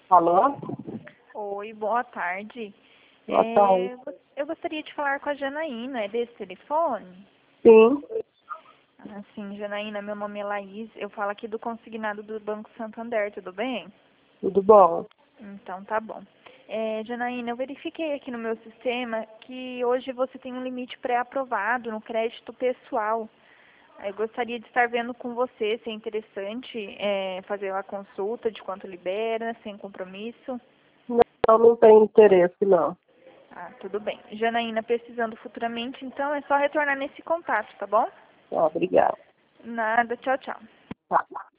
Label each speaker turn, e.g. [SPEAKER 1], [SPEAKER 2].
[SPEAKER 1] Alô?
[SPEAKER 2] Oi, boa tarde.
[SPEAKER 1] Boa tarde.
[SPEAKER 2] Eu gostaria de falar com a Janaína, é desse telefone?
[SPEAKER 1] Sim,
[SPEAKER 2] Sim, Janaína, meu nome é Laís, eu falo aqui do consignado do Banco Santander, tudo bem?
[SPEAKER 1] tudo bom?
[SPEAKER 2] Então, tá bom. Janaína, eu verifiquei aqui no meu sistema que hoje você tem um limite pré-aprovado no crédito pessoal. Eu gostaria de estar vendo com você se é interessante fazer a consulta de quanto libera, sem compromisso.
[SPEAKER 1] Não tem interesse, não.
[SPEAKER 2] Ah, tudo bem. Janaína, precisando futuramente, então é só retornar nesse contato, tá bom?
[SPEAKER 1] Obrigada.
[SPEAKER 2] Nada, tchau, tchau.
[SPEAKER 1] Tá.